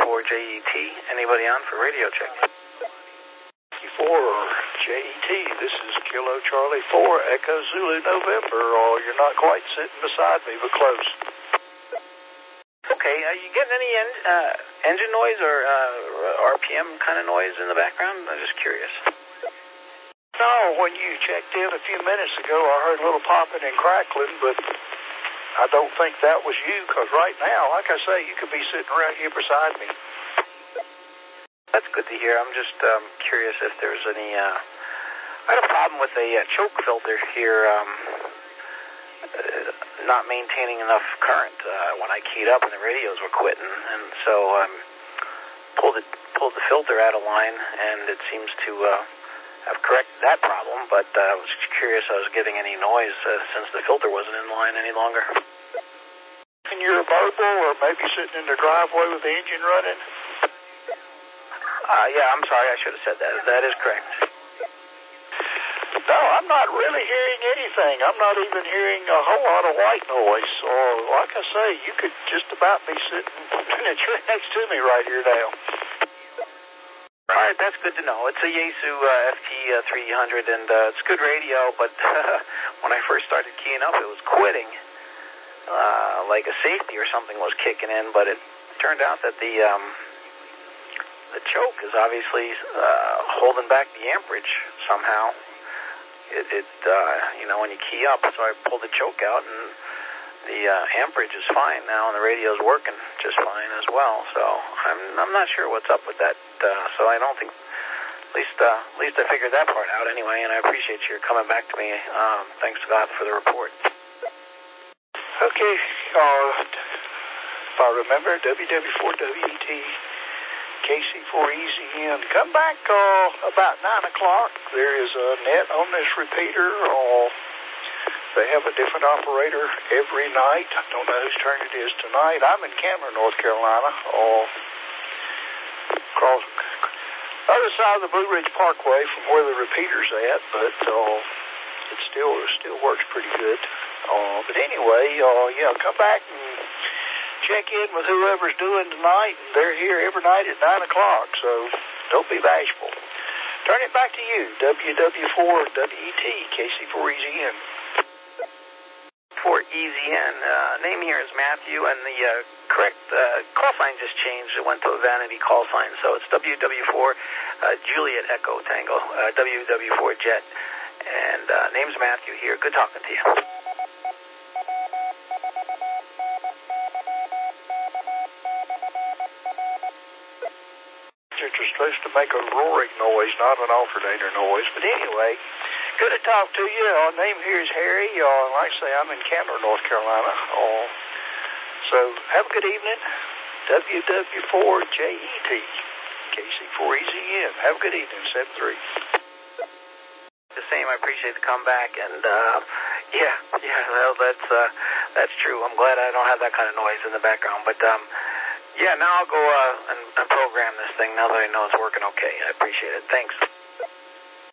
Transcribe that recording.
WW4JET. Anybody on for radio check? 4JET, this is Kilo Charlie 4, Echo Zulu November. Oh, you're not quite sitting beside me, but close. Okay, are you getting any engine noise or RPM kind of noise in the background? I'm just curious. No, when you checked in a few minutes ago, I heard a little popping and crackling, but I don't think that was you, because right now, like I say, you could be sitting right here beside me. That's good to hear. I'm just curious if there's any... I had a problem with a choke filter here, not maintaining enough current when I keyed up and the radios were quitting, and so pulled the filter out of line, and it seems to have corrected that problem, but I was curious I was getting any noise since the filter wasn't in line any longer. And you're mobile or maybe sitting in the driveway with the engine running? Yeah, I'm sorry, I should have said that. That is correct. No, I'm not really hearing anything. I'm not even hearing a whole lot of white noise. So, like I say, you could just about be sitting in a chair next to me right here now. All right, that's good to know. It's a Yaesu FT300, and it's good radio, but when I first started keying up, it was quitting. Like a safety or something was kicking in, but it turned out that the choke is obviously holding back the amperage somehow. When you key up, so I pulled the choke out, and the amperage is fine now, and the radio's working just fine as well. So I'm not sure what's up with that. So I don't think, at least I figured that part out anyway, and I appreciate your coming back to me. Thanks to God for the report. Okay, if I remember, WW4WET, KC4EZN. Come back about 9 o'clock. There is a net on this repeater. They have a different operator every night. I don't know whose turn it is tonight. I'm in Cameron, North Carolina. Across the other side of the Blue Ridge Parkway from where the repeater's at, but it still works pretty good. But anyway, come back and check in with whoever's doing tonight. They're here every night at 9 o'clock, so don't be bashful. Turn it back to you, WW4WET, KC4EZN. 4EZN. Name here is Matthew, and the correct call sign just changed. It went to a vanity call sign, so it's WW4 Juliet Echo Tango, WW4 Jet. And name's Matthew here. Good talking to you. It's supposed to make a roaring noise, not an alternator noise. But anyway, good to talk to you. Name here is Harry. Like I say, I'm in Cameron, North Carolina. So have a good evening. WW4JET, KC4EZN. Have a good evening, 7-3. The same. I appreciate the comeback, and that's true. I'm glad I don't have that kind of noise in the background, but now I'll go and program this thing now that I know it's working okay. I appreciate it. Thanks.